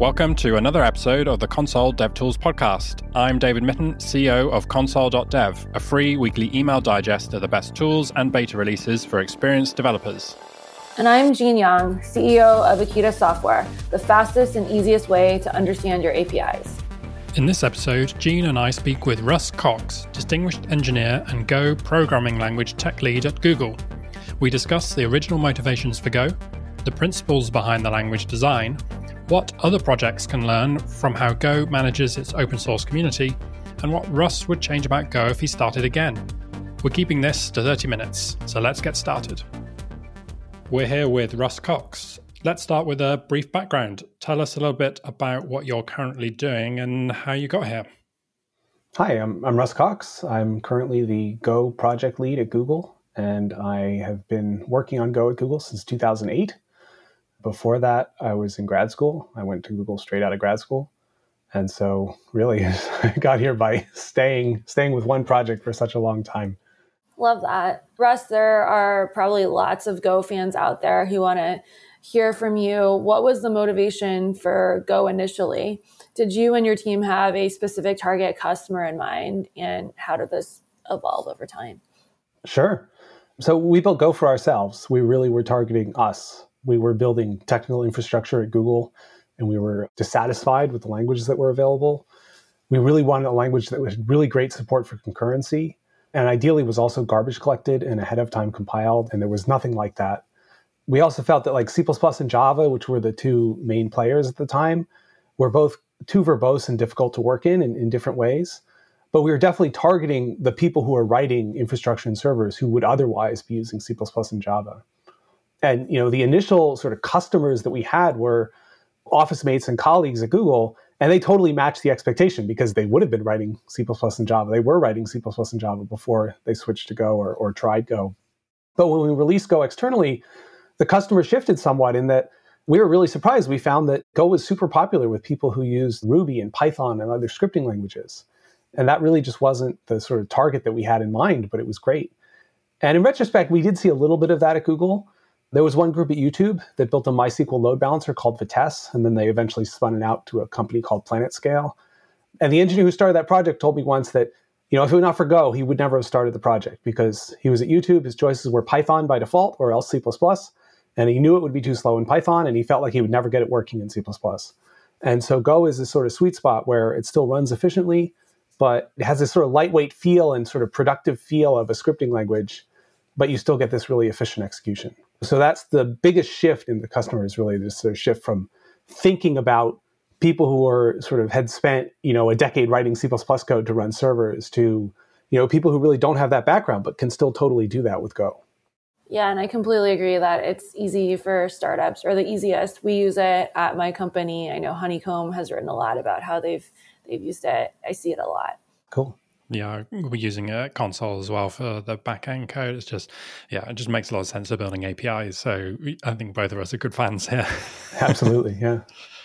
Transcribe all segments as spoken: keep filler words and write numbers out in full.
Welcome to another episode of the Console DevTools podcast. I'm David Mitten, C E O of Console dot dev, a free weekly email digest of the best tools and beta releases for experienced developers. And I'm Jean Yang, C E O of Akita Software, the fastest and easiest way to understand your A P Is. In this episode, Jean and I speak with Russ Cox, Distinguished Engineer and Go programming language tech lead at Google. We discuss the original motivations for Go, the principles behind the language design, what other projects can learn from how Go manages its open source community, and what Russ would change about Go if he started again. We're keeping this to thirty minutes, so let's get started. We're here with Russ Cox. Let's start with a brief background. Tell us a little bit about what you're currently doing and how you got here. Hi, I'm, I'm Russ Cox. I'm currently the Go project lead at Google, and I have been working on Go at Google since two thousand eight. Before that, I was in grad school. I went to Google straight out of grad school. And so really, I got here by staying staying with one project for such a long time. Love that. Russ, there are probably lots of Go fans out there who want to hear from you. What was the motivation for Go initially? Did you and your team have a specific target customer in mind? And how did this evolve over time? Sure. So we built Go for ourselves. We really were targeting us. We were building technical infrastructure at Google, and we were dissatisfied with the languages that were available. We really wanted a language that had really great support for concurrency, and ideally was also garbage collected and ahead of time compiled, and there was nothing like that. We also felt that like C plus plus and Java, which were the two main players at the time, were both too verbose and difficult to work in, in in different ways. But we were definitely targeting the people who are writing infrastructure and servers who would otherwise be using C plus plus and Java. And you know, the initial sort of customers that we had were office mates and colleagues at Google, and they totally matched the expectation because they would have been writing C plus plus and Java. They were writing C plus plus and Java before they switched to Go or, or tried Go. But when we released Go externally, the customer shifted somewhat in that we were really surprised. We found that Go was super popular with people who used Ruby and Python and other scripting languages. And that really just wasn't the sort of target that we had in mind, but it was great. And in retrospect, we did see a little bit of that at Google. There was one group at YouTube that built a MySQL load balancer called Vitess, and then they eventually spun it out to a company called PlanetScale. And the engineer who started that project told me once that, you know, if it were not for Go, he would never have started the project because he was at YouTube, his choices were Python by default or else C plus plus, and he knew it would be too slow in Python, and he felt like he would never get it working in C plus plus. And so Go is this sort of sweet spot where it still runs efficiently, but it has this sort of lightweight feel and sort of productive feel of a scripting language, but you still get this really efficient execution. So that's the biggest shift in the customer is really this sort of shift from thinking about people who are sort of had spent, you know, a decade writing C plus plus code to run servers to, you know, people who really don't have that background, but can still totally do that with Go. Yeah, and I completely agree that it's easy for startups, or the easiest. We use it at my company. I know Honeycomb has written a lot about how they've they've used it. I see it a lot. Cool. Yeah, we're using a console as well for the back-end code. It's just, yeah, it just makes a lot of sense for building A P Is. So I think both of us are good fans here. Absolutely, yeah.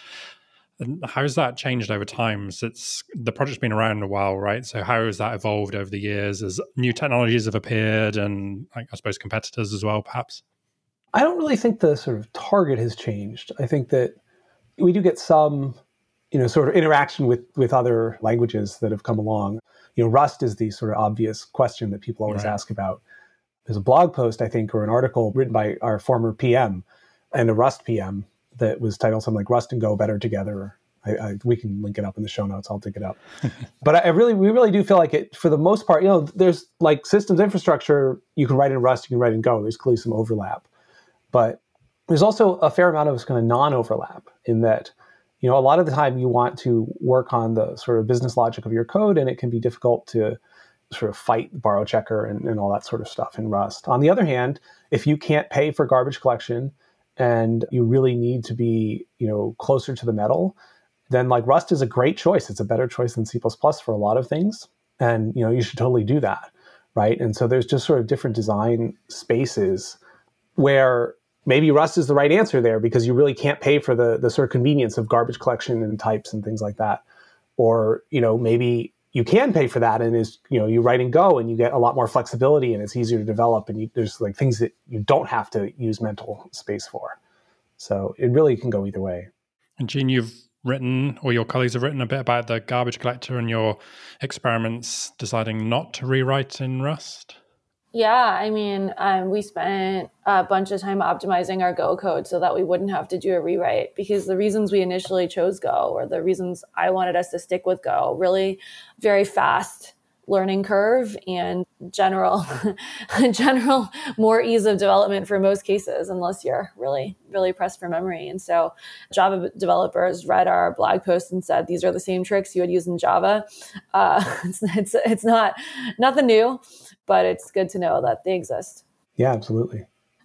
And how's that changed over time? Since the project's been around a while, right? So how has that evolved over the years as new technologies have appeared and I suppose competitors as well, perhaps? I don't really think the sort of target has changed. I think that we do get some, you know, sort of interaction with, with other languages that have come along. You know, Rust is the sort of obvious question that people always right. ask about. There's a blog post, I think, or an article written by our former P M and a Rust P M that was titled something like Rust and Go Better Together. I, I, we can link it up in the show notes. I'll dig it up. But I really, we really do feel like it, for the most part, you know, there's like systems infrastructure, you can write in Rust, you can write in Go. There's clearly some overlap. But there's also a fair amount of kind of non-overlap in that, you know, a lot of the time you want to work on the sort of business logic of your code, and it can be difficult to sort of fight borrow checker and, and all that sort of stuff in Rust. On the other hand, if you can't pay for garbage collection and you really need to be, you know, closer to the metal, then like Rust is a great choice. It's a better choice than C plus plus for a lot of things. And, you know, you should totally do that, right? And so there's just sort of different design spaces where maybe Rust is the right answer there because you really can't pay for the the sort of convenience of garbage collection and types and things like that. Or, you know, maybe you can pay for that and is, you know, you write in Go and you get a lot more flexibility and it's easier to develop and you, there's like things that you don't have to use mental space for. So it really can go either way. And Jean, you've written, or your colleagues have written a bit about the garbage collector and your experiments deciding not to rewrite in Rust? Yeah, I mean, um, we spent a bunch of time optimizing our Go code so that we wouldn't have to do a rewrite, because the reasons we initially chose Go, or the reasons I wanted us to stick with Go, really very fast learning curve and general, general more ease of development for most cases, unless you're really, really pressed for memory. And so Java developers read our blog post and said, these are the same tricks you would use in Java. Uh, it's, it's, it's not nothing new, but it's good to know that they exist. Yeah, absolutely.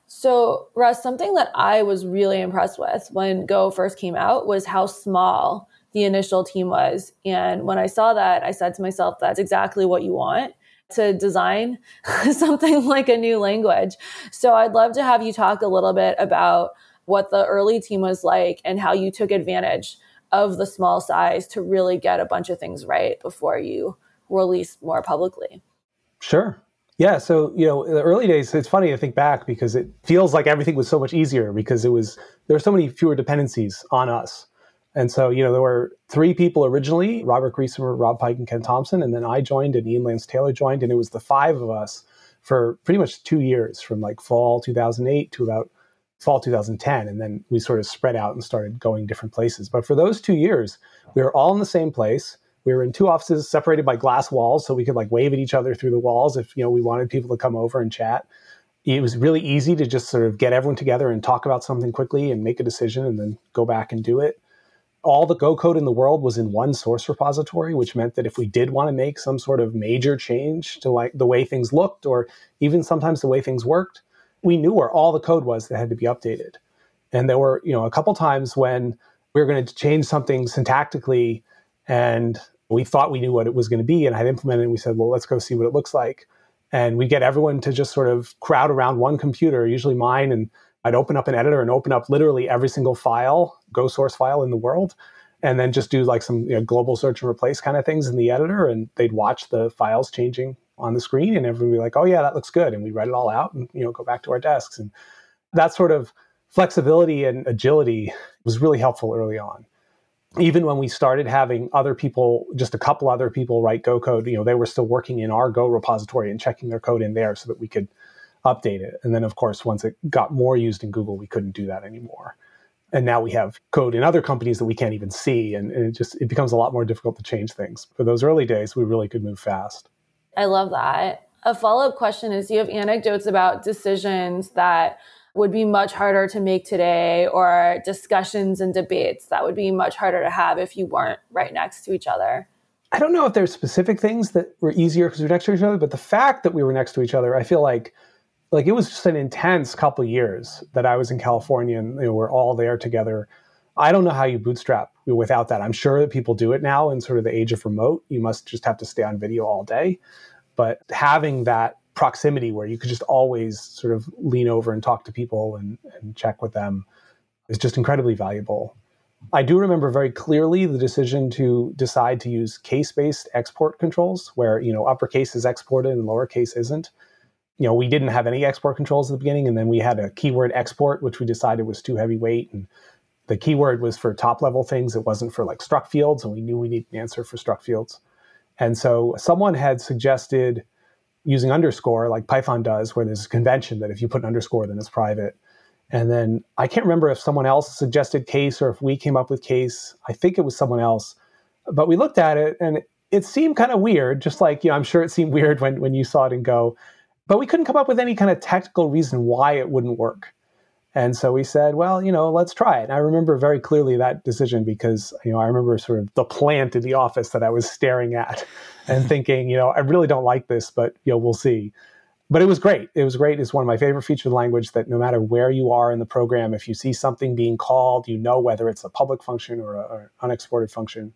So Russ, something that I was really impressed with when Go first came out was how small the initial team was. And when I saw that, I said to myself, that's exactly what you want to design something like a new language. So I'd love to have you talk a little bit about what the early team was like and how you took advantage of the small size to really get a bunch of things right before you release more publicly. Sure. Yeah. So, you know, in the early days, it's funny to think back because it feels like everything was so much easier because it was, there were so many fewer dependencies on us. And so, you know, there were three people originally, Robert Griesemer, Rob Pike, and Ken Thompson. And then I joined and Ian Lance Taylor joined. And it was the five of us for pretty much two years from like fall two thousand eight to about fall two thousand ten. And then we sort of spread out and started going different places. But for those two years, we were all in the same place. We were in two offices separated by glass walls, so we could like wave at each other through the walls if, you know, we wanted people to come over and chat. It was really easy to just sort of get everyone together and talk about something quickly and make a decision and then go back and do it. All the Go code in the world was in one source repository, which meant that if we did want to make some sort of major change to like the way things looked, or even sometimes the way things worked, we knew where all the code was that had to be updated. And there were, you know, a couple times when we were going to change something syntactically and we thought we knew what it was going to be and had implemented it. And we said, well, let's go see what it looks like. And we get everyone to just sort of crowd around one computer, usually mine, and I'd open up an editor and open up literally every single file, Go source file in the world, and then just do like some, you know, global search and replace kind of things in the editor. And they'd watch the files changing on the screen and everyone would be like, oh yeah, that looks good. And we write it all out and, you know, go back to our desks. And that sort of flexibility and agility was really helpful early on. Even when we started having other people, just a couple other people write Go code, you know, they were still working in our Go repository and checking their code in there so that we could update it. And then, of course, once it got more used in Google, we couldn't do that anymore. And now we have code in other companies that we can't even see. And, and it just, it becomes a lot more difficult to change things. For those early days, we really could move fast. I love that. A follow-up question is, do you have anecdotes about decisions that would be much harder to make today, or discussions and debates that would be much harder to have if you weren't right next to each other? I don't know if there's specific things that were easier because we were next to each other, but the fact that we were next to each other, I feel like Like it was just an intense couple of years that I was in California and, you know, we're all there together. I don't know how you bootstrap without that. I'm sure that people do it now in sort of the age of remote. You must just have to stay on video all day. But having that proximity where you could just always sort of lean over and talk to people and, and check with them is just incredibly valuable. I do remember very clearly the decision to decide to use case-based export controls where, you know, uppercase is exported and lowercase isn't. You know, we didn't have any export controls at the beginning, and then we had a keyword export, which we decided was too heavyweight. And the keyword was for top level things. It wasn't for like struct fields, and we knew we needed an answer for struct fields. And so someone had suggested using underscore like Python does, where there's a convention that if you put an underscore, then it's private. And then I can't remember if someone else suggested case or if we came up with case. I think it was someone else. But we looked at it, and it, it seemed kind of weird, just like, you know, I'm sure it seemed weird when, when you saw it in Go. But we couldn't come up with any kind of technical reason why it wouldn't work. And so we said, well, you know, let's try it. And I remember very clearly that decision because, you know, I remember sort of the plant in the office that I was staring at and thinking, you know, I really don't like this, but, you know, we'll see. But it was great. It was great. It's one of my favorite features of the language that no matter where you are in the program, if you see something being called, you know whether it's a public function or an unexported function.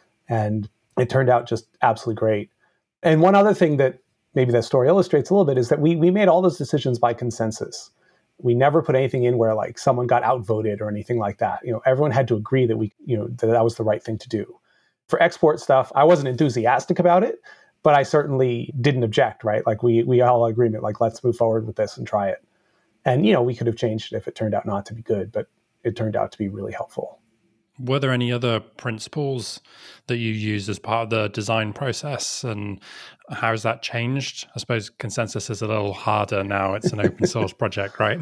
And it turned out just absolutely great. And one other thing that maybe that story illustrates a little bit is that we we made all those decisions by consensus. We never put anything in where like someone got outvoted or anything like that. You know, everyone had to agree that we, you know, that that was the right thing to do. For export stuff, I wasn't enthusiastic about it, but I certainly didn't object, right? Like we we all had agreement, like let's move forward with this and try it. And, you know, we could have changed it if it turned out not to be good, but it turned out to be really helpful. Were there any other principles that you used as part of the design process, and how has that changed? I suppose consensus is a little harder now. It's an open source project, right?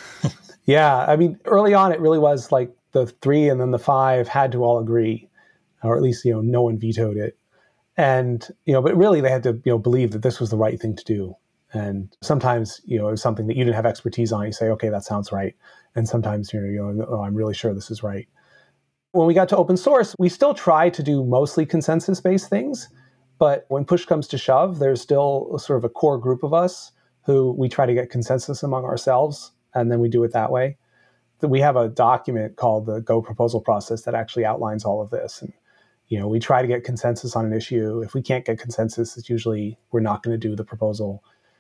Yeah, I mean, early on, it really was like the three and then the five had to all agree, or at least, you know, no one vetoed it. And, you know, but really they had to, you know, believe that this was the right thing to do. And sometimes, you know, it was something that you didn't have expertise on. You say, okay, that sounds right. And sometimes, you know, you know, oh, I'm really sure this is right. When we got to open source, we still try to do mostly consensus-based things. But when push comes to shove, there's still sort of a core group of us who we try to get consensus among ourselves, and then we do it that way. We have a document called the Go proposal process that actually outlines all of this. And, you know, we try to get consensus on an issue. If we can't get consensus, it's usually we're not going to do the proposal.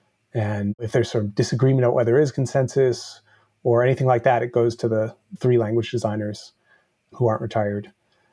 And if there's some disagreement about whether there is consensus or anything like that, it goes to the three language designers who aren't retired.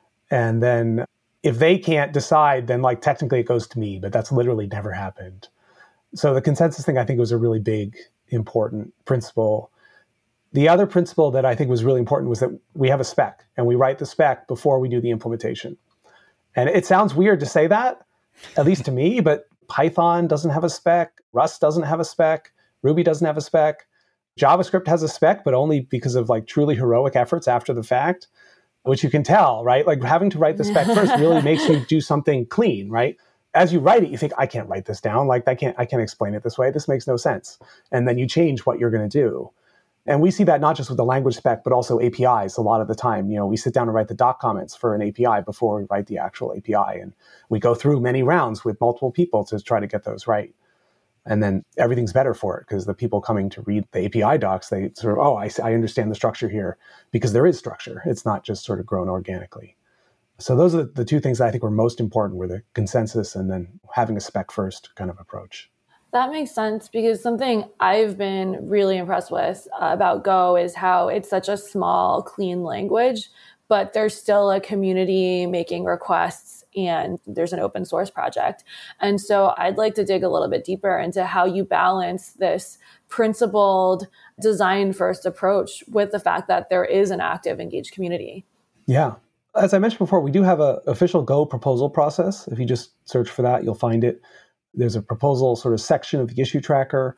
And then if they can't decide, then like technically it goes to me, but that's literally never happened. So the consensus thing, I think, was a really big, important principle. The other principle that I think was really important was that we have a spec, and we write the spec before we do the implementation. And it sounds weird to say that, at least to me, but Python doesn't have a spec, Rust doesn't have a spec, Ruby doesn't have a spec, JavaScript has a spec, but only because of like truly heroic efforts after the fact, which you can tell, right? Like having to write the spec first really makes you do something clean, right? As you write it, you think, I can't write this down. Like I can't, I can't explain it this way. This makes no sense. And then you change what you're going to do. And we see that not just with the language spec, but also A P Is a lot of the time. You know, we sit down and write the doc comments for an A P I before we write the actual A P I. And we go through many rounds with multiple people to try to get those right. And then everything's better for it because the people coming to read the A P I docs, they sort of, oh, I, I understand the structure here because there is structure. It's not just sort of grown organically. So those are the two things that I think were most important, were the consensus and then having a spec first kind of approach. That makes sense, because something I've been really impressed with uh, about Go is how it's such a small, clean language, but there's still a community making requests and there's an open source project. And so I'd like to dig a little bit deeper into how you balance this principled design first approach with the fact that there is an active, engaged community. Yeah. As I mentioned before, we do have an official Go proposal process. If you just search for that, you'll find it. There's a proposal sort of section of the issue tracker,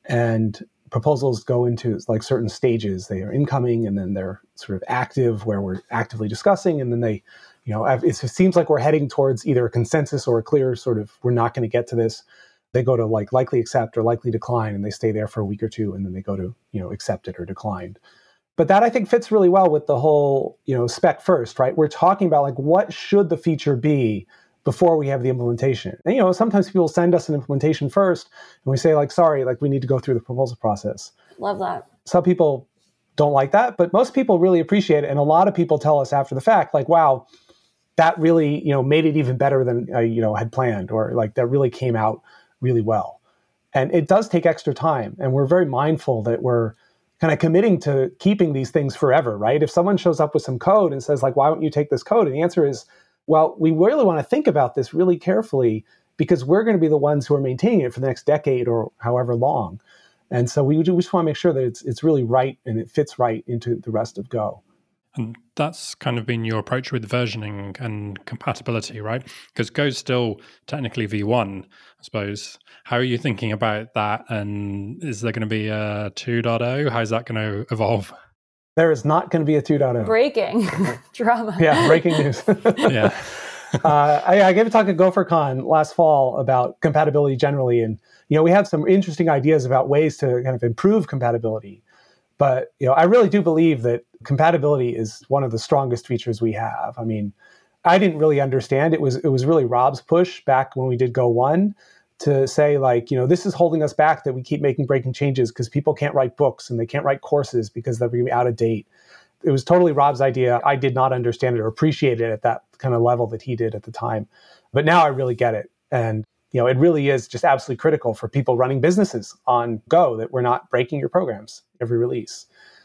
and proposals go into like certain stages. They are incoming, and then they're sort of active, where we're actively discussing, and then they, you know, it seems like we're heading towards either a consensus or a clear sort of, we're not going to get to this. They go to like likely accept or likely decline, and they stay there for a week or two, and then they go to, you know, accepted or declined. But that I think fits really well with the whole, you know, spec first, right? We're talking about like, what should the feature be before we have the implementation? And, you know, sometimes people send us an implementation first and we say like, sorry, like we need to go through the proposal process. Love that. Some people don't like that, but most people really appreciate it. And a lot of people tell us after the fact, like, wow, that really, you know, made it even better than I, you know, had planned, or like that really came out really well. And it does take extra time. And we're very mindful that we're kind of committing to keeping these things forever, right? If someone shows up with some code and says like, why don't you take this code? And the answer is, well, we really want to think about this really carefully because we're going to be the ones who are maintaining it for the next decade or however long. And so we, we just want to make sure that it's it's really right and it fits right into the rest of Go. And that's kind of been your approach with versioning and compatibility, right? Because Go's still technically V one, I suppose. How are you thinking about that? And is there going to be a two point oh? How's that going to evolve? There is not going to be a two point oh. Breaking drama. Yeah, breaking news. yeah. uh, I, I gave a talk at GopherCon last fall about compatibility generally. And, you know, we had some interesting ideas about ways to kind of improve compatibility. But, you know, I really do believe that compatibility is one of the strongest features we have. I mean, I didn't really understand. It was it was really Rob's push back when we did Go one to say, like, you know, this is holding us back, that we keep making breaking changes because people can't write books and they can't write courses because they're going to be out of date. It was totally Rob's idea. I did not understand it or appreciate it at that kind of level that he did at the time. But now I really get it. And, you know, it really is just absolutely critical for people running businesses on Go that we're not breaking your programs every release.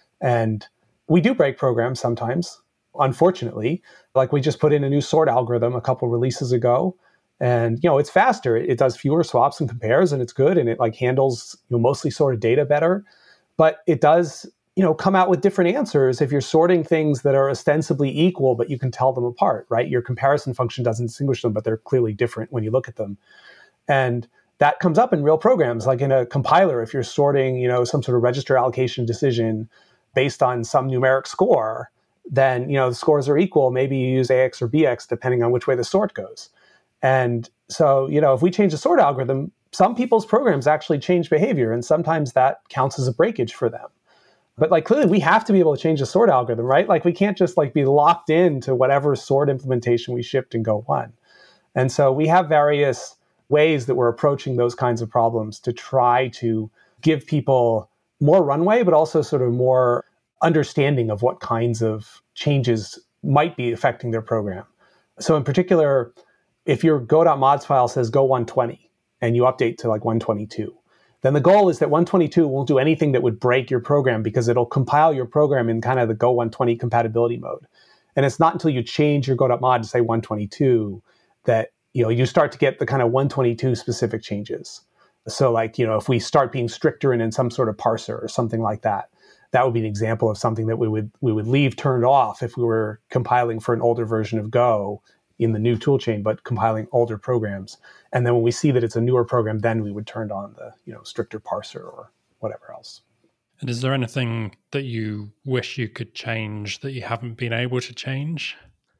And we do break programs sometimes, unfortunately. Like we just put in a new sort algorithm a couple releases ago. And, you know, it's faster. It does fewer swaps and compares, and it's good. And it like handles, you know, mostly sorted data better. But it does you know, come out with different answers if you're sorting things that are ostensibly equal, but you can tell them apart, right? Your comparison function doesn't distinguish them, but they're clearly different when you look at them. And that comes up in real programs, like in a compiler, if you're sorting, you know, some sort of register allocation decision based on some numeric score, then, you know, the scores are equal. Maybe you use A X or B X, depending on which way the sort goes. And so, you know, if we change the sort algorithm, some people's programs actually change behavior, and sometimes that counts as a breakage for them. But like clearly we have to be able to change the sort algorithm, right? Like we can't just like be locked into whatever sort implementation we shipped in Go one. And so we have various ways that we're approaching those kinds of problems to try to give people more runway, but also sort of more understanding of what kinds of changes might be affecting their program. So in particular, if your go.mods file says Go one twenty and you update to like one twenty-two, then the goal is that one twenty-two won't do anything that would break your program because it'll compile your program in kind of the Go one twenty compatibility mode. And it's not until you change your go.mod to say one twenty-two that, you know, you start to get the kind of one twenty-two specific changes. So like, you know, if we start being stricter in, in some sort of parser or something like that, that would be an example of something that we would we would leave turned off if we were compiling for an older version of Go in the new toolchain, but compiling older programs. And then when we see that it's a newer program, then we would turn on the, you know, stricter parser or whatever else. And is there anything that you wish you could change that you haven't been able to change?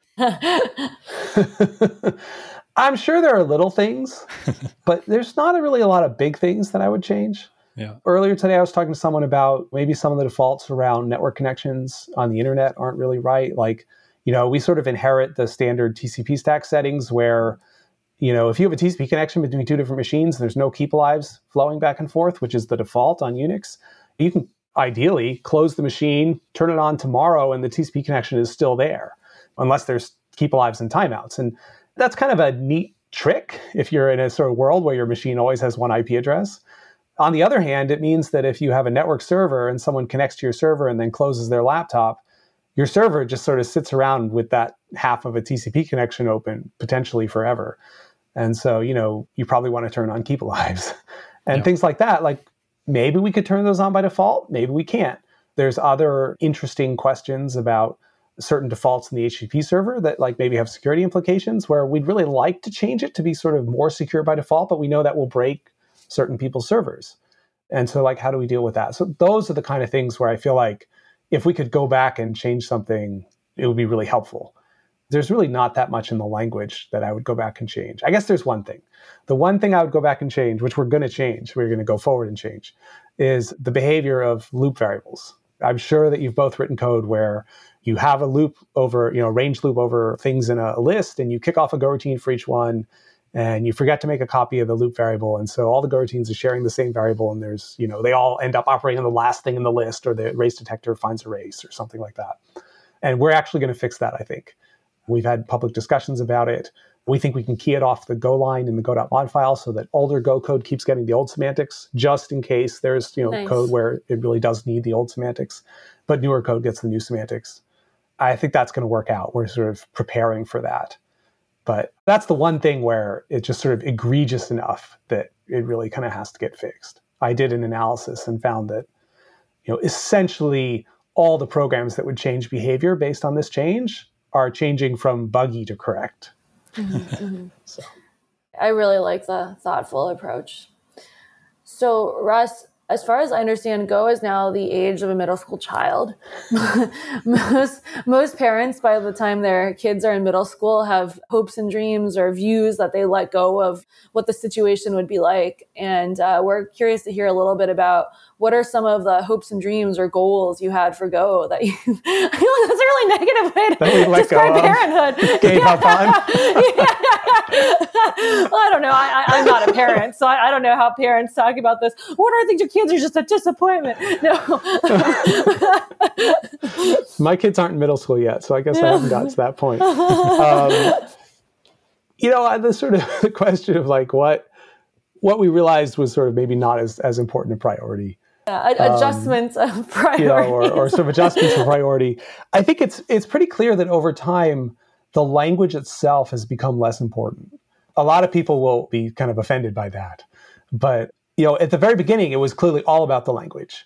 I'm sure there are little things, but there's not really a lot of big things that I would change. Yeah. Earlier today, I was talking to someone about maybe some of the defaults around network connections on the internet aren't really right. Like, you know, we sort of inherit the standard T C P stack settings where, you know, if you have a T C P connection between two different machines, there's no keep alives flowing back and forth, which is the default on Unix. You can ideally close the machine, turn it on tomorrow, and the T C P connection is still there, unless there's keep alives and timeouts. And that's kind of a neat trick if you're in a sort of world where your machine always has one I P address. On the other hand, it means that if you have a network server and someone connects to your server and then closes their laptop, your server just sort of sits around with that half of a T C P connection open, potentially forever. And so, you know, you probably want to turn on keep alives and yeah. things like that. Like maybe we could turn those on by default. Maybe we can't. There's other interesting questions about certain defaults in the H T T P server that like maybe have security implications where we'd really like to change it to be sort of more secure by default, but we know that will break certain people's servers. And so like, how do we deal with that? So those are the kind of things where I feel like if we could go back and change something, it would be really helpful. There's really not that much in the language that I would go back and change. I guess there's one thing. The one thing I would go back and change, which we're going to change, we're going to go forward and change, is the behavior of loop variables. I'm sure that you've both written code where you have a loop over, you know, range loop over things in a list, and you kick off a Go routine for each one, and you forget to make a copy of the loop variable. And so all the Go routines are sharing the same variable, and there's, you know, they all end up operating on the last thing in the list, or the race detector finds a race or something like that. And we're actually going to fix that, I think. We've had public discussions about it. We think we can key it off the Go line in the go.mod file so that older Go code keeps getting the old semantics, just in case there's, you know, Nice. code where it really does need the old semantics, but newer code gets the new semantics. I think that's going to work out. We're sort of preparing for that. But that's the one thing where it's just sort of egregious enough that it really kind of has to get fixed. I did an analysis and found that, you know, essentially all the programs that would change behavior based on this change are changing from buggy to correct. Mm-hmm. So. I really like the thoughtful approach. So, Russ, as far as I understand, Go is now the age of a middle school child. most most parents, by the time their kids are in middle school, have hopes and dreams or views that they let go of what the situation would be like. And uh, we're curious to hear a little bit about what are some of the hopes and dreams or goals you had for Go that you, I know that's a really negative way to describe parenthood. Gave yeah. up on. yeah. Well, I don't know. I, I, I'm not a parent, so I, I don't know how parents talk about this. What are things your kids are just a disappointment? No. My kids aren't in middle school yet, so I guess I haven't got to that point. Um, you know, the sort of the question of like what what we realized was sort of maybe not as, as important a priority. Yeah, adjustments um, of priority. You know, or, or sort of adjustments of priority. I think it's it's pretty clear that over time, the language itself has become less important. A lot of people will be kind of offended by that. But, you know, at the very beginning, it was clearly all about the language.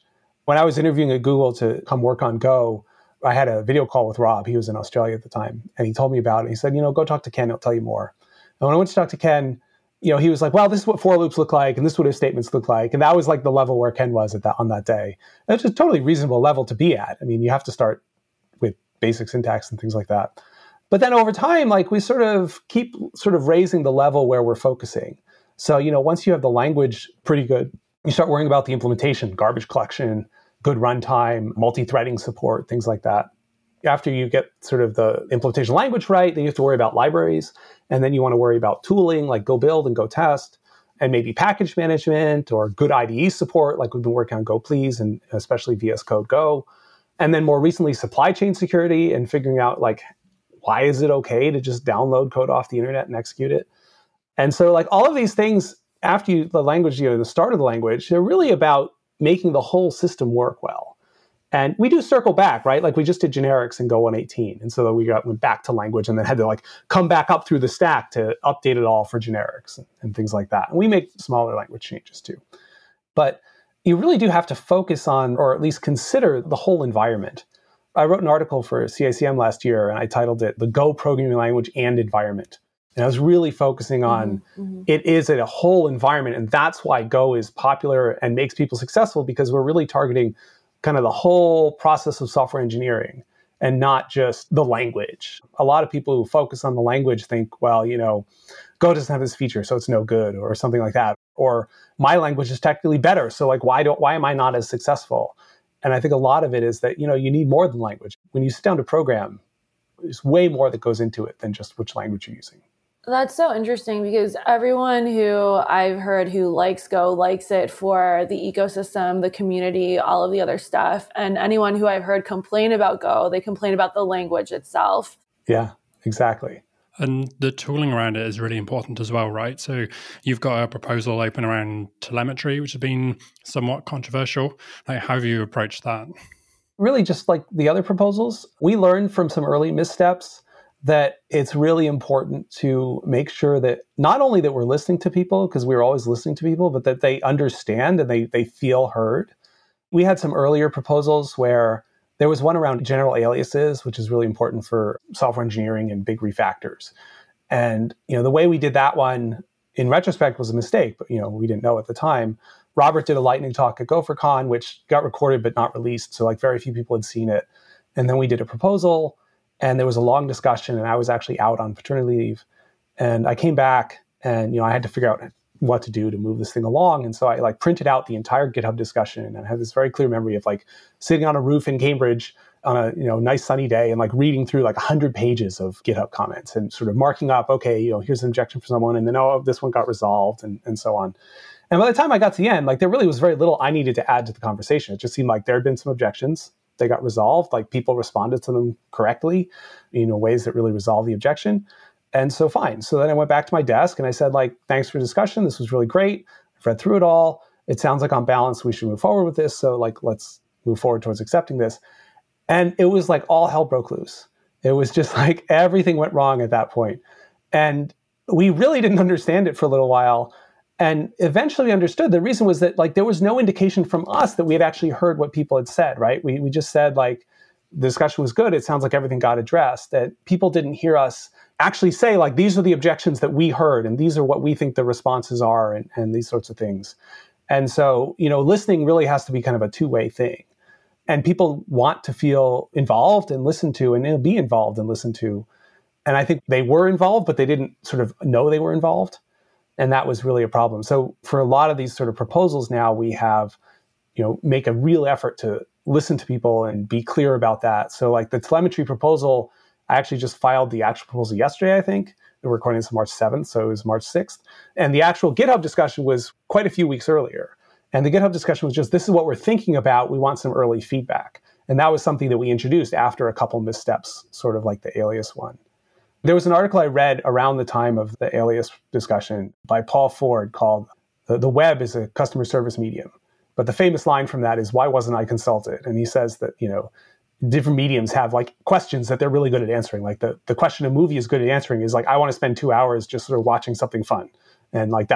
When I was interviewing at Google to come work on Go, I had a video call with Rob. He was in Australia at the time. And he told me about it. He said, you know, go talk to Ken. He'll tell you more. And when I went to talk to Ken, you know, he was like, well, this is what for loops look like. And this is what if statements look like. And that was like the level where Ken was at that on that day. And it's a totally reasonable level to be at. I mean, you have to start with basic syntax and things like that. But then over time, like we sort of keep sort of raising the level where we're focusing. So, you know, once you have the language pretty good, you start worrying about the implementation, garbage collection, good runtime, multi-threading support, things like that. After you get sort of the implementation language right, then you have to worry about libraries. And then you want to worry about tooling like Go Build and Go Test, and maybe package management or good I D E support, like we've been working on Go Please and especially V S Code Go. And then more recently, supply chain security and figuring out like, why is it okay to just download code off the internet and execute it? And so like all of these things, after you, the language, you know, the start of the language, they're really about making the whole system work well. And we do circle back, right? Like we just did generics in Go one eighteen. And so we got, went back to language and then had to like come back up through the stack to update it all for generics and, and things like that. And we make smaller language changes too. But you really do have to focus on, or at least consider the whole environment. I wrote an article for C I C M last year and I titled it The Go Programming Language and Environment. And I was really focusing on mm-hmm. it is a whole environment. And that's why Go is popular and makes people successful, because we're really targeting kind of the whole process of software engineering and not just the language. A lot of people who focus on the language think, well, you know, Go doesn't have this feature, so it's no good, or something like that. Or my language is technically better, so like why don't why am I not as successful? And I think a lot of it is that, you know, you need more than language. When you sit down to program, there's way more that goes into it than just which language you're using. That's so interesting, because everyone who I've heard who likes Go likes it for the ecosystem, the community, all of the other stuff. And anyone who I've heard complain about Go, they complain about the language itself. Yeah, exactly. And the tooling around it is really important as well, right? So you've got a proposal open around telemetry, which has been somewhat controversial. Like, how have you approached that? Really just like the other proposals, we learned from some early missteps that it's really important to make sure that not only that we're listening to people, because we're always listening to people, but that they understand and they they feel heard. We had some earlier proposals where there was one around general aliases, which is really important for software engineering and big refactors. And, you know, the way we did that one in retrospect was a mistake, but, you know, we didn't know at the time. Robert did a lightning talk at GopherCon, which got recorded but not released. So like very few people had seen it. And then we did a proposal. And there was a long discussion, and I was actually out on paternity leave. And I came back and, you know, I had to figure out what to do to move this thing along. And so I like printed out the entire GitHub discussion. And I have this very clear memory of like sitting on a roof in Cambridge on a, you know, nice sunny day and like reading through like a hundred pages of GitHub comments and sort of marking up, okay, you know, here's an objection for someone. And then, oh, this one got resolved and, and so on. And by the time I got to the end, like there really was very little I needed to add to the conversation. It just seemed like there had been some objections. They got resolved, like people responded to them correctly, you know, ways that really resolve the objection. And so fine. So then I went back to my desk and I said, like, thanks for the discussion. This was really great. I've read through it all. It sounds like on balance, we should move forward with this. So like, let's move forward towards accepting this. And it was like all hell broke loose. It was just like everything went wrong at that point. And we really didn't understand it for a little while. And eventually we understood the reason was that like there was no indication from us that we had actually heard what people had said, right? We we just said like the discussion was good. It sounds like everything got addressed. That people didn't hear us actually say like these are the objections that we heard and these are what we think the responses are and, and these sorts of things. And so, you know, listening really has to be kind of a two-way thing. And people want to feel involved and listened to and you know, be involved and listened to. And I think they were involved, but they didn't sort of know they were involved. And that was really a problem. So for a lot of these sort of proposals now, we have, you know, make a real effort to listen to people and be clear about that. So like the telemetry proposal, I actually just filed the actual proposal yesterday, I think. We're recording this on March seventh, so it was March sixth. And the actual GitHub discussion was quite a few weeks earlier. And the GitHub discussion was just, this is what we're thinking about. We want some early feedback. And that was something that we introduced after a couple missteps, sort of like the alias one. There was an article I read around the time of the alias discussion by Paul Ford called The Web is a Customer Service Medium. But the famous line from that is, why wasn't I consulted? And he says that, you know, different mediums have like questions that they're really good at answering. Like the, the question a movie is good at answering is like, I want to spend two hours just sort of watching something fun. And like, that's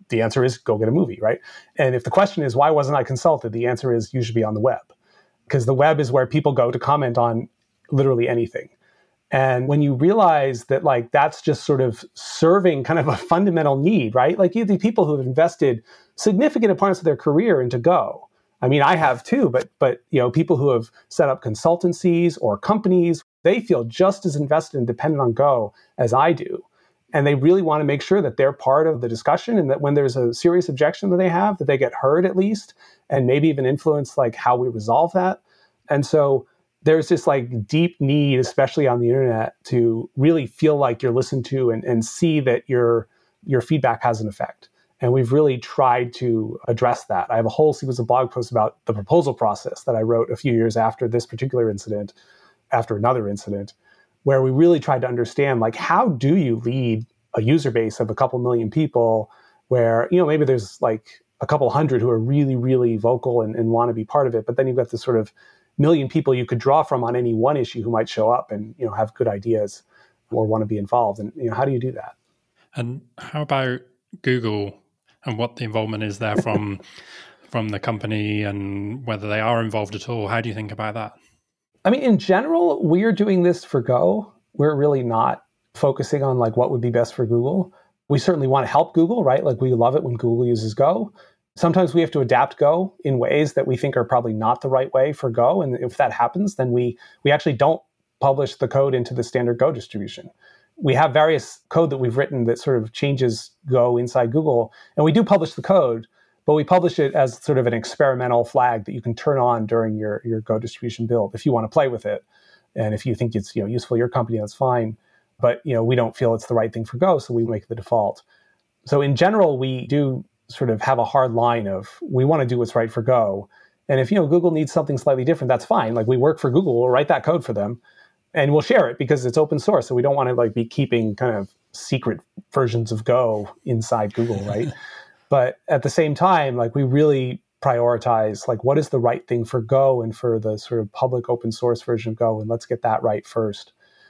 the answer is go get a movie, right? And if the question is, why wasn't I consulted? The answer is you should be on the web, because the web is where people go to comment on literally anything. And when you realize that like that's just sort of serving kind of a fundamental need, right? Like you have the people who have invested significant parts of their career into Go. I mean, I have too, but but you know, people who have set up consultancies or companies, they feel just as invested and dependent on Go as I do. And they really want to make sure that they're part of the discussion, and that when there's a serious objection that they have, that they get heard at least, and maybe even influence like how we resolve that. And so there's this like deep need, especially on the internet, to really feel like you're listened to and, and see that your your feedback has an effect. And we've really tried to address that. I have a whole series of blog posts about the proposal process that I wrote a few years after this particular incident, after another incident, where we really tried to understand, like, how do you lead a user base of a couple million people where, you know, maybe there's like a couple hundred who are really, really vocal and, and want to be part of it. But then you've got this sort of million people you could draw from on any one issue who might show up and, you know, have good ideas or want to be involved. And, you know, how do you do that? And how about Google and what the involvement is there from from the company, and whether they are involved at all? How do you think about that? I mean, in general, we're doing this for Go. We're really not focusing on like what would be best for Google. We certainly want to help Google, right? Like we love it when Google uses Go. Sometimes we have to adapt Go in ways that we think are probably not the right way for Go. And if that happens, then we we actually don't publish the code into the standard Go distribution. We have various code that we've written that sort of changes Go inside Google. And we do publish the code, but we publish it as sort of an experimental flag that you can turn on during your, your Go distribution build if you want to play with it. And if you think it's, you know, useful to your company, that's fine. But, you know, we don't feel it's the right thing for Go, so we make the default. So in general, we do sort of have a hard line of we want to do what's right for Go. And if, you know, Google needs something slightly different, that's fine. Like we work for Google, we'll write that code for them and we'll share it because it's open source. So we don't want to like be keeping kind of secret versions of Go inside Google, right? But at the same time, like we really prioritize like what is the right thing for Go and for the sort of public open source version of Go, and let's get that right first.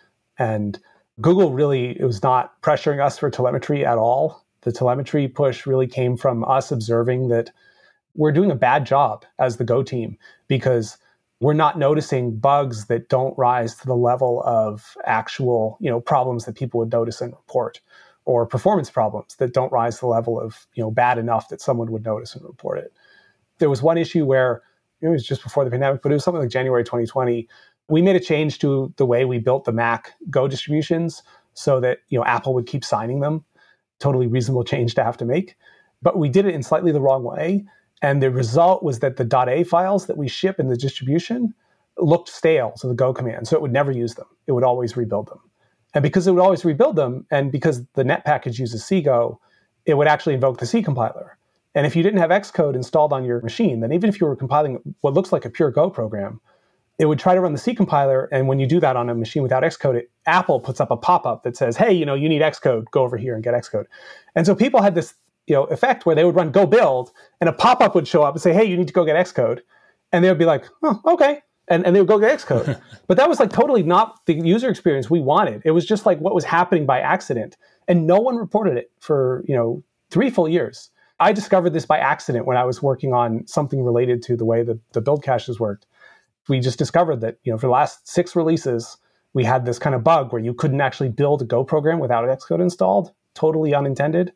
And Google really, it was not pressuring us for telemetry at all. The telemetry push really came from us observing that we're doing a bad job as the Go team because we're not noticing bugs that don't rise to the level of actual, you know, problems that people would notice and report, or performance problems that don't rise to the level of, you know, bad enough that someone would notice and report it. There was one issue where it was just before the pandemic, but it was something like January twenty twenty. We made a change to the way we built the Mac Go distributions so that, you know, Apple would keep signing them. Totally reasonable change to have to make. But we did it in slightly the wrong way. And the result was that the .a files that we ship in the distribution looked stale to the Go command. So it would never use them. It would always rebuild them. And because it would always rebuild them, and because the net package uses C Go, it would actually invoke the C compiler. And if you didn't have Xcode installed on your machine, then even if you were compiling what looks like a pure Go program, it would try to run the C compiler. And when you do that on a machine without Xcode, it, Apple puts up a pop-up that says, hey, you know, you need Xcode, go over here and get Xcode. And so people had this, you know, effect where they would run Go build and a pop-up would show up and say, hey, you need to go get Xcode. And they would be like, oh, okay. And, and they would go get Xcode. But that was like totally not the user experience we wanted. It was just like what was happening by accident. And no one reported it for, you know, three full years. I discovered this by accident when I was working on something related to the way that the build caches worked. We just discovered that, you know, for the last six releases, we had this kind of bug where you couldn't actually build a Go program without Xcode installed, totally unintended,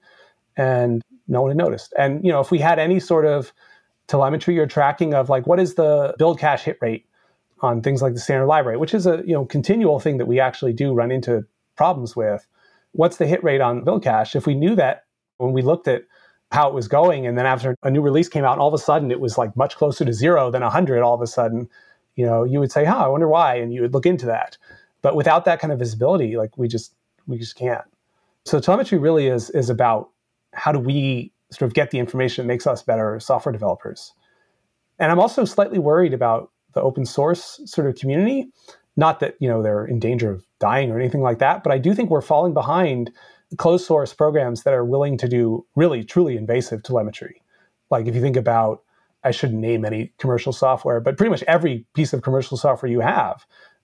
and no one had noticed. And, you know, if we had any sort of telemetry or tracking of like, what is the build cache hit rate on things like the standard library, which is a, you know, continual thing that we actually do run into problems with. What's the hit rate on build cache? If we knew that when we looked at how it was going, and then after a new release came out, and all of a sudden it was like much closer to zero than one hundred all of a sudden, you know, you would say, huh, I wonder why, and you would look into that. But without that kind of visibility, like we just we just can't. So telemetry really is is about how do we sort of get the information that makes us better software developers. And I'm also slightly worried about the open source sort of community. Not that, you know, they're in danger of dying or anything like that, but I do think we're falling behind closed source programs that are willing to do really, truly invasive telemetry. Like if you think about, I shouldn't name any commercial software, but pretty much every piece of commercial software you have,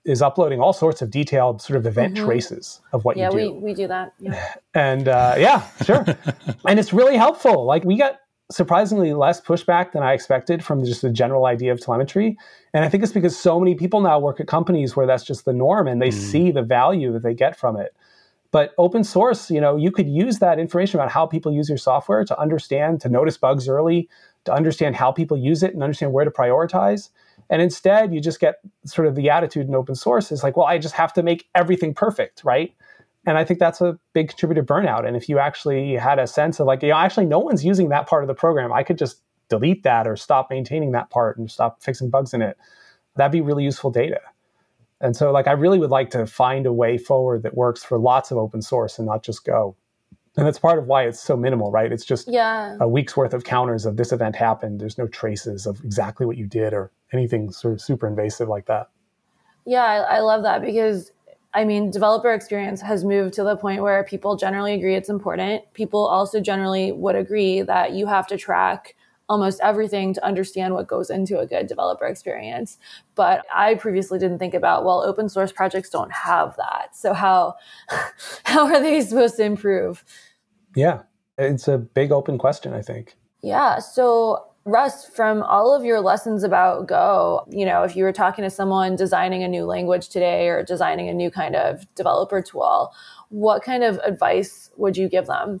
is uploading all sorts of detailed sort of event mm-hmm. traces of what yeah, you do. Yeah, we, we do that. Yeah. And uh, yeah, sure. And it's really helpful. Like we got surprisingly less pushback than I expected from just the general idea of telemetry. And I think it's because so many people now work at companies where that's just the norm and they mm. see the value that they get from it. But open source, you know, you could use that information about how people use your software to understand, to notice bugs early, to understand how people use it and understand where to prioritize. And instead, you just get sort of the attitude in open source is like, well, I just have to make everything perfect, right? And I think that's a big contributor to burnout. And if you actually had a sense of like, you know, actually no one's using that part of the program, I could just delete that or stop maintaining that part and stop fixing bugs in it. That'd be really useful data. And so like, I really would like to find a way forward that works for lots of open source and not just Go. And that's part of why it's so minimal, right? It's just yeah. a week's worth of counters of this event happened. There's no traces of exactly what you did or anything sort of super invasive like that. Yeah, I, I love that because, I mean, developer experience has moved to the point where people generally agree it's important. People also generally would agree that you have to track almost everything to understand what goes into a good developer experience. But I previously didn't think about, well, open source projects don't have that. So how how are they supposed to improve? Yeah, it's a big open question, I think. Yeah. So Russ, from all of your lessons about Go, you know, if you were talking to someone designing a new language today or designing a new kind of developer tool, what kind of advice would you give them?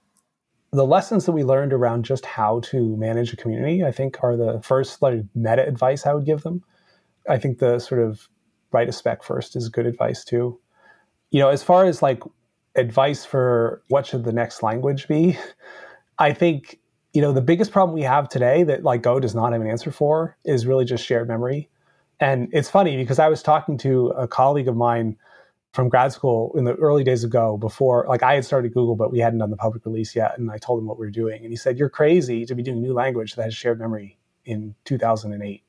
The lessons that we learned around just how to manage a community, I think, are the first like meta advice I would give them. I think the sort of write a spec first is good advice too. You know, as far as like advice for what should the next language be, I think, you know, the biggest problem we have today that like Go does not have an answer for is really just shared memory. And it's funny because I was talking to a colleague of mine from grad school in the early days of Go before, like I had started Google, but we hadn't done the public release yet. And I told him what we were doing. And he said, you're crazy to be doing a new language that has shared memory in two thousand eight.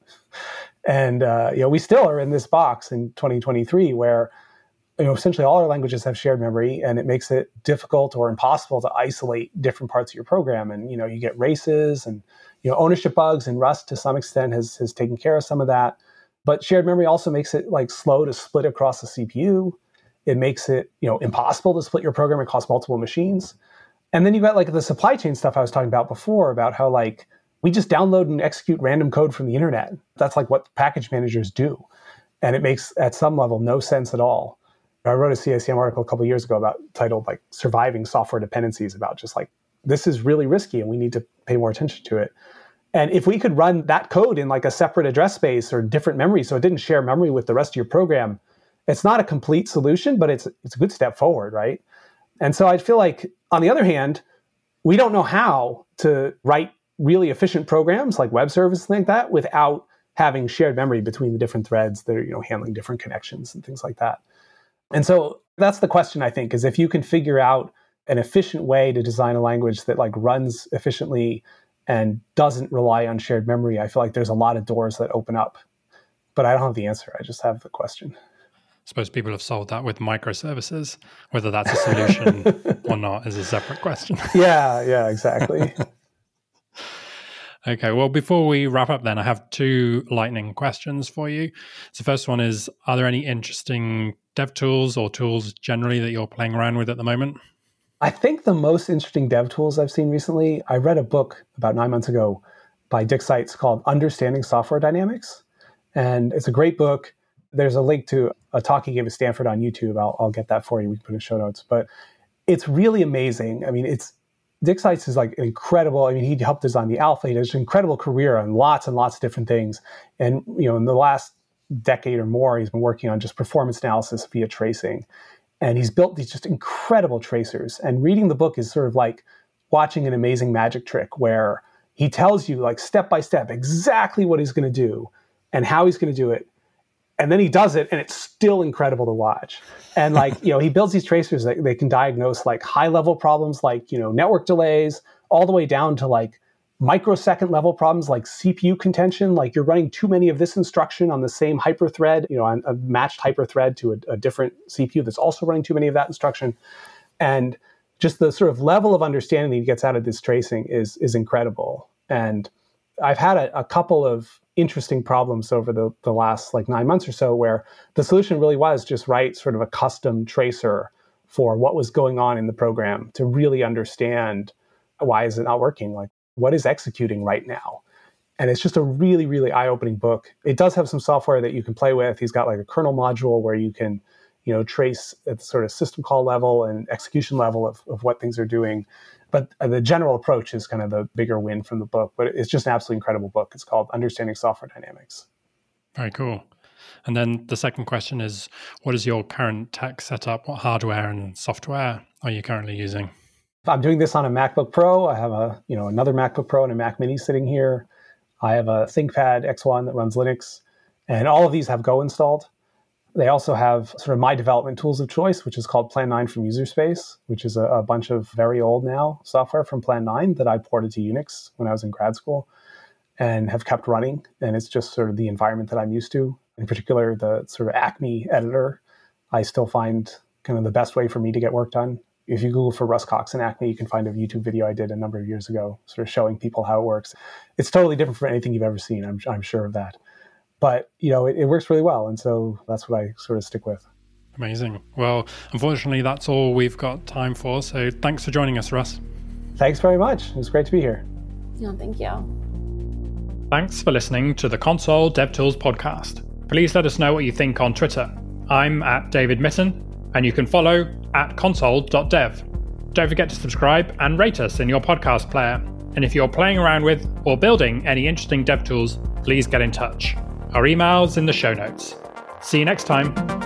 And, uh, you know, we still are in this box in twenty twenty-three where, you know, essentially all our languages have shared memory and it makes it difficult or impossible to isolate different parts of your program. And, you know, you get races and, you know, ownership bugs, and Rust to some extent has, has taken care of some of that. But shared memory also makes it like slow to split across the C P U. It makes it, you know, impossible to split your program across multiple machines. And then you've got like the supply chain stuff I was talking about before about how like we just download and execute random code from the internet. That's like what package managers do. And it makes at some level no sense at all. I wrote a C I C M article a couple of years ago about titled like surviving software dependencies, about just like, this is really risky and we need to pay more attention to it. And if we could run that code in like a separate address space or different memory, so it didn't share memory with the rest of your program, it's not a complete solution, but it's it's a good step forward, right? And so I feel like, on the other hand, we don't know how to write really efficient programs like web services like that without having shared memory between the different threads that are, you know, handling different connections and things like that. And so that's the question, I think, is if you can figure out an efficient way to design a language that like runs efficiently and doesn't rely on shared memory, I feel like there's a lot of doors that open up. But I don't have the answer. I just have the question. I suppose people have solved that with microservices. Whether that's a solution or not is a separate question. Yeah, yeah, exactly. Okay, well, before we wrap up then, I have two lightning questions for you. So the first one is, are there any interesting dev tools or tools generally that you're playing around with at the moment? I think the most interesting dev tools I've seen recently, I read a book about nine months ago by Dick Seitz called Understanding Software Dynamics. And it's a great book. There's a link to a talk he gave at Stanford on YouTube. I'll, I'll get that for you. We can put in show notes. But it's really amazing. I mean, it's Dick Seitz is like incredible. I mean, he helped design the Alpha. He has an incredible career on lots and lots of different things. And, you know, in the last decade or more, he's been working on just performance analysis via tracing. And he's built these just incredible tracers. And reading the book is sort of like watching an amazing magic trick where he tells you like step by step exactly what he's going to do and how he's going to do it. And then he does it, and it's still incredible to watch. And like, you know, he builds these tracers that they can diagnose like high-level problems like, you know, network delays, all the way down to like microsecond level problems like C P U contention, like you're running too many of this instruction on the same hyperthread, you know, on a matched hyperthread to a, a different C P U that's also running too many of that instruction. And just the sort of level of understanding that he gets out of this tracing is is incredible. And I've had a, a couple of interesting problems over the, the last like nine months or so, where the solution really was just write sort of a custom tracer for what was going on in the program to really understand why is it not working? Like, what is executing right now? And it's just a really, really eye-opening book. It does have some software that you can play with. He's got like a kernel module where you can, you know, trace at the sort of system call level and execution level of, of what things are doing. But the general approach is kind of the bigger win from the book. But it's just an absolutely incredible book. It's called Understanding Software Dynamics. Very cool. And then the second question is, what is your current tech setup? What hardware and software are you currently using? I'm doing this on a MacBook Pro. I have a, you know, another MacBook Pro and a Mac Mini sitting here. I have a ThinkPad X one that runs Linux. And all of these have Go installed. They also have sort of my development tools of choice, which is called Plan nine from Userspace, which is a, a bunch of very old now software from Plan nine that I ported to Unix when I was in grad school and have kept running. And it's just sort of the environment that I'm used to. In particular, the sort of Acme editor, I still find kind of the best way for me to get work done. If you Google for Russ Cox and Acme, you can find a YouTube video I did a number of years ago, sort of showing people how it works. It's totally different from anything you've ever seen. I'm, I'm sure of that. But, you know, it, it works really well. And so that's what I sort of stick with. Amazing. Well, unfortunately, that's all we've got time for. So thanks for joining us, Russ. Thanks very much. It was great to be here. No, thank you. Thanks for listening to the Console DevTools podcast. Please let us know what you think on Twitter. I'm at David Mitten, and you can follow at console dot dev. Don't forget to subscribe and rate us in your podcast player. And if you're playing around with or building any interesting dev tools, please get in touch. Our email's in the show notes. See you next time.